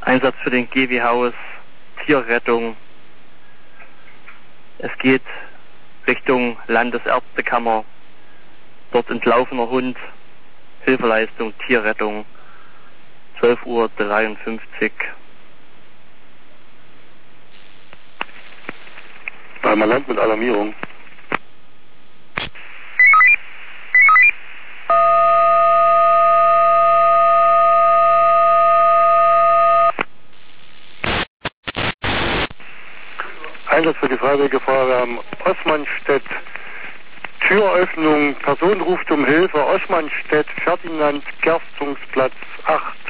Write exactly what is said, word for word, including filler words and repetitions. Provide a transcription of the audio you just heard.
Einsatz für den G W Haus, Tierrettung. Es geht Richtung Landesärztekammer. Dort entlaufener Hund, Hilfeleistung, Tierrettung, zwölf Uhr dreiundfünfzig. Einmal Land mit Alarmierung. Einsatz für die Freiwillige Feuerwehr am Osmanstedt. Türöffnung, Person ruft um Hilfe, Osmanstedt, Ferdinand, Gerstungsplatz acht.